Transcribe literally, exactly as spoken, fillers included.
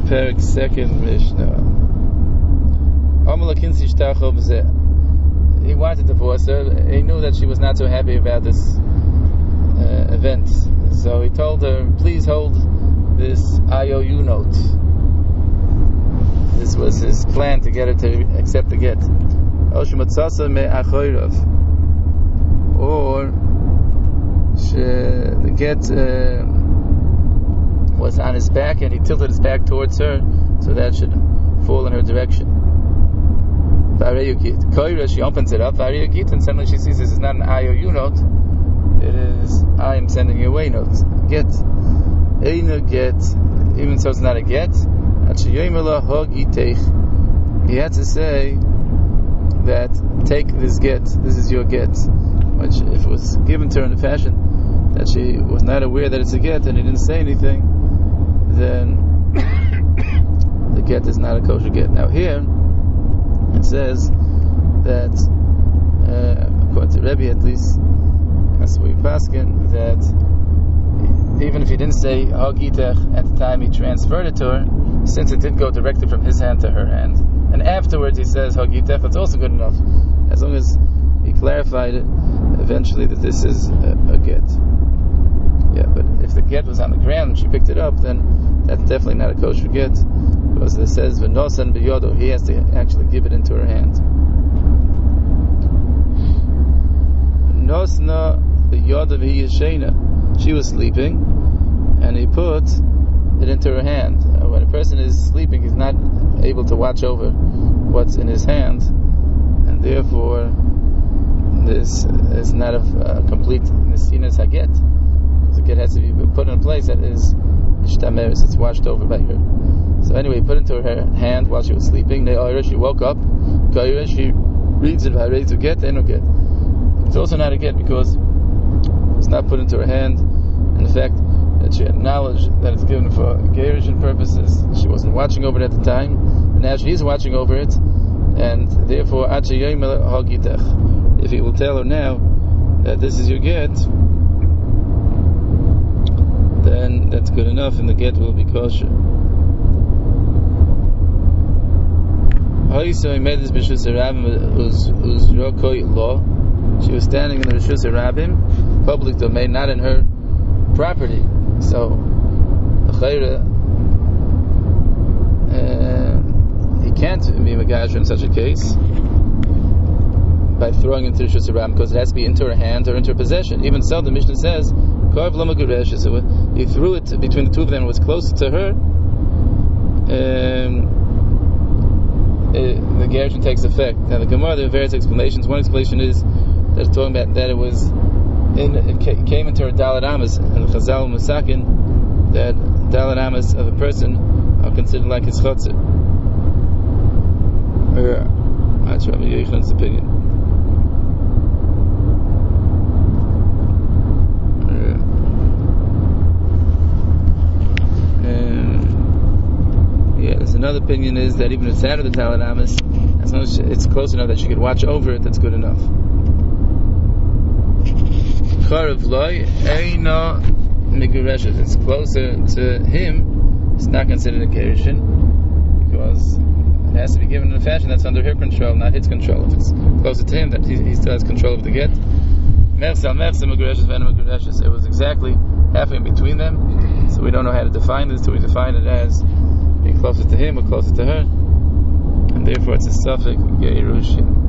Perek second Mishnah. He wanted to divorce her. He knew that she was not so happy about this uh, event, so he told her, "Please hold this I O U note." This was his plan to get her to accept the get. Or the get uh, was on his back, and he tilted his back towards her, so that should fall in her direction. She opens it up, and suddenly she sees this is not an I O U note, it is I am sending you away note. Get. Eina get, even so it's not a get. He had to say that take this get, this is your get. Which, if it was given to her in a fashion that she was not aware that it's a get and he didn't say anything, then the get is not a kosher get. Now here it says that, uh, according to Rebbe at least, that's what we paskin, that even if he didn't say Hagitech at the time he transferred it to her, since it did go directly from his hand to her hand, and afterwards he says Hagitech, it's also good enough, as long as he clarified it eventually that this is a, a get. Yeah, but if the get was on the ground and she picked it up, then that's definitely not a kosher get, because it says V'nosan b'yodo, he has to actually give it into her hand. Nosna b'yodo v'hi yeshena, she was sleeping, and he put it into her hand. When a person is sleeping, he's not able to watch over what's in his hand, and therefore this is not a, a complete Nesinas Haget, because the get has to be put in a place that is Ishtameris, it's watched over by her. So anyway, he put it into her hand while she was sleeping. She woke up, she reads it, to get, they no get. It's also not a get because it's not put into her hand, and the fact that she had knowledge that it's given for Gerishin purposes, she wasn't watching over it at the time, but now she is watching over it, and therefore if he will tell her now that this is your get, then that's good enough, and the get will be kosher. So he made this B'Shus HaRabim whose Rokoi law. She was standing in the B'Shus HaRabim, public domain, not in her property. So the Chayra, uh, he can't be Megasher in such a case by throwing into the B'Shus HaRabim, because it has to be into her hand or into her possession. Even so, the Mishnah says, Korv Lo Meguresh, so he threw it between the two of them, it was closer to her, um, it, the Gershon takes effect. Now the Gemara, there are various explanations. One explanation is that it's talking about that it was in, it came into her Dalet Amas, and the Chazal Musakin, that Dalet Amas of a person are considered like his Chotzer. Yeah, that's Rabbi Yechanan's opinion. Another opinion is that even if it's out of the Dalet Amas, as long as it's close enough that she could watch over it, that's good enough. Charav loy eina megureshes. It's closer to him, it's not considered a gerushin, because it has to be given in a fashion that's under her control, not his control. If it's closer to him, that he, he still has control of the get. Mersal mersal megureshes v'ena megureshes. It was exactly halfway in between them, so we don't know how to define this. So we define it as being closer to him or closer to her, and therefore it's a suffix gerushin.